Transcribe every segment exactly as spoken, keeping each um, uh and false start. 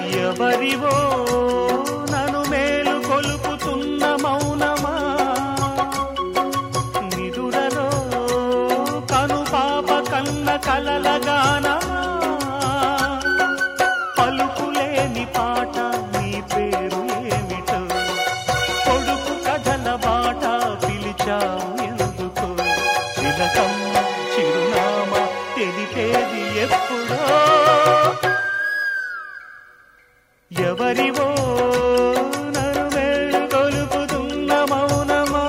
ఎవరివో నను మేలు కొలుపుతున్న మౌనమా, నిదురలో కను పాప కన్న కలల గానమా, పలుకులేని పాట నీ పేరు ఏమిటో, కొడుకు కథల బాట పిలిచావు ఎందుకో, తిలకమ్మ చిరునామా తెలిపేది ఎప్పుడో. ఎవరివో నన్ను వేడు కొలుపుతున్న మౌనమా,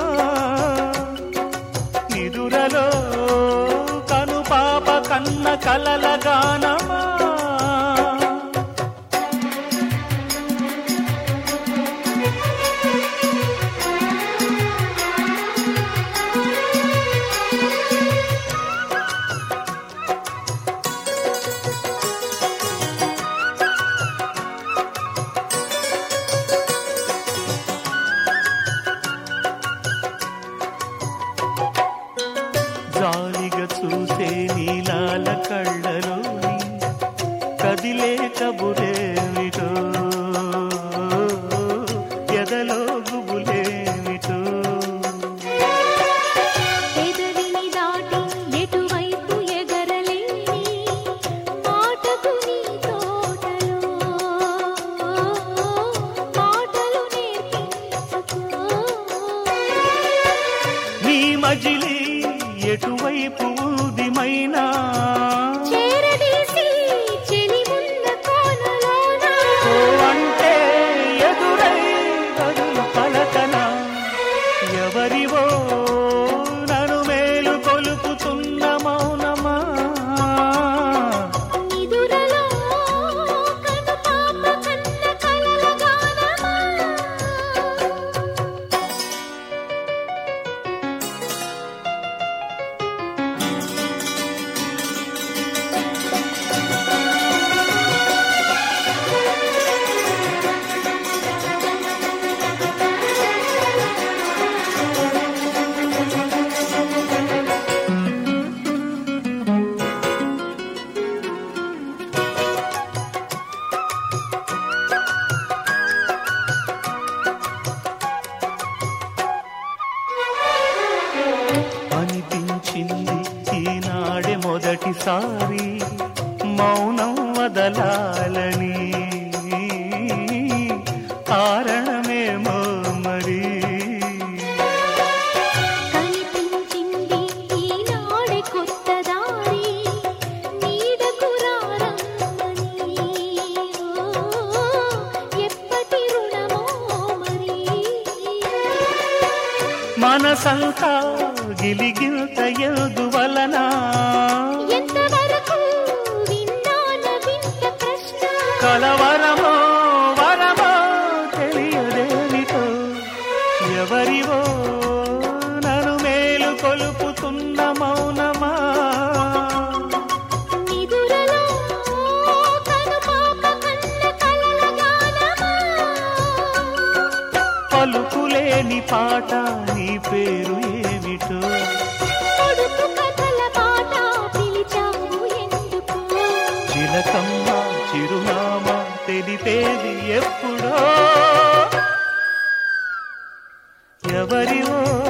నిదురలో కను పాప కన్న కలల గానమా. జాలిగా చూసే నీలాల కళ్ళలోని కదిలే కబురేమిటో, ఎదలో గుబులేమిటో. ఎదరిని దాటి ఎటువైపు ఎగరలేని మాటకు నీ తోటలో మాటలు నేర్పించుకో. నీ మజిలీ ఎటువైపు ఊదిమైనా చేరదీసి చెలిమున్న కోనలోన ఓ అంటే ఎదురై బదులు పలకనా. ఎవరివో నను మేలు కొలుపుతున్న మౌనమా, నిదురలో కను పాప కన్న కలల గానమా. అనిపించింది ఈనాడే మొదటిసారి మౌనం వదలాలని, కారణమేమో మరి. కనిపించింది ఈనాడే కొత్త దారి నీడకు రారమ్మని, ఓ ఎప్పటి రుణమో మరి. మనసంతా గిలిగిల్త ఎందువలన, ఎంతవరకు విన్నాన వింత ప్రశ్న, కలవరమో వరమో తెలియదేమిటో. ఎవరివో నను మేలు కొలుపుతున్న మౌనమా, నిదురలో కను పాప కన్న కలల గానమా. పలుకులేని పాట నీ పేరు ఏమిటో, కొడుకు కథల పాట పిలిచావు ఎందుకు, చిలకమ్మ చిరునామా తెలిపేది ఎప్పుడో. ఎవరివో